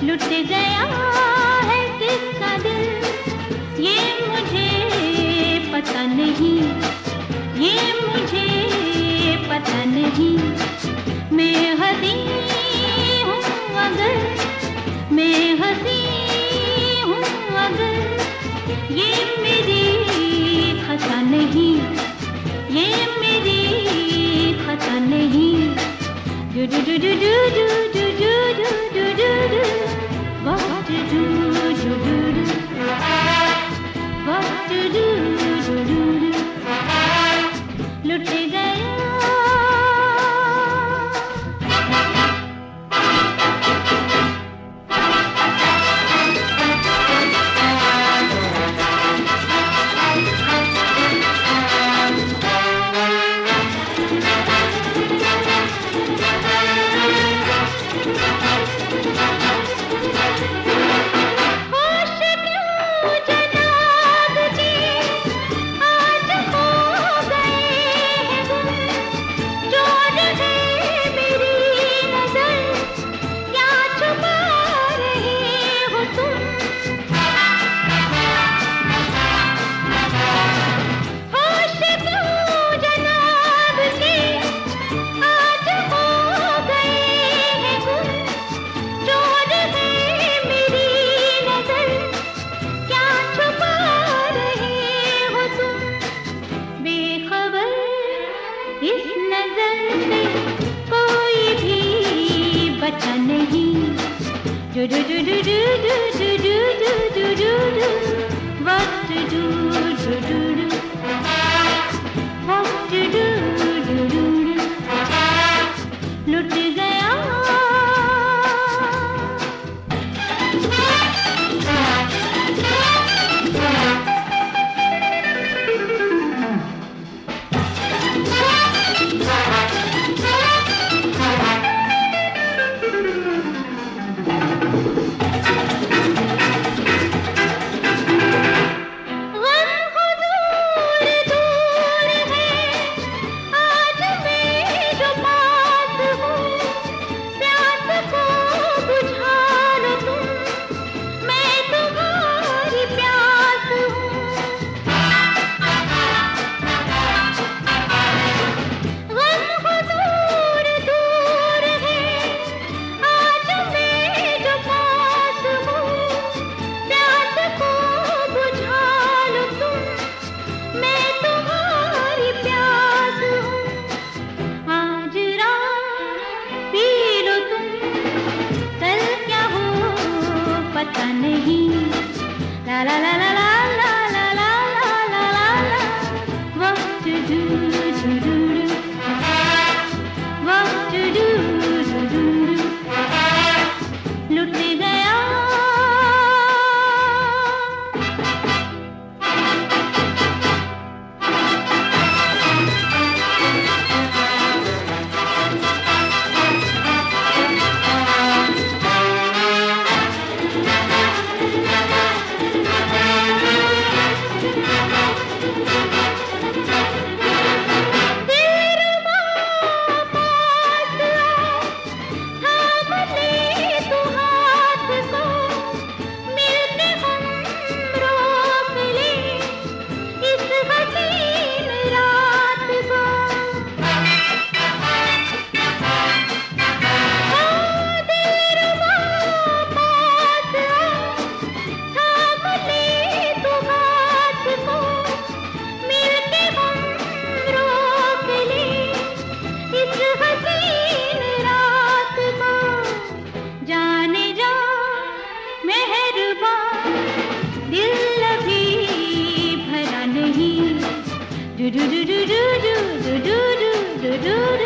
लुट गया है किसका दिल, ये मुझे पता नहीं, ये मुझे पता नहीं। मैं हंसी हूँ अगर, मैं हंसी हूँ अगर, ये मेरी खता नहीं, ये मेरी खता नहीं। Do do do do do do do do do do do, what to do do do do, what to do do do do, लुट गया। इस नजर से कोई भी बचा नहीं। Do do do do do do do do do do do, what to do do do do, what to do do do do, लुट गया। पता नहीं, ला ला ला ला ला ला ला ला ला ला ला, what to do do do do, what to do do do do, लुट गया। Do do do do do do do do do do do.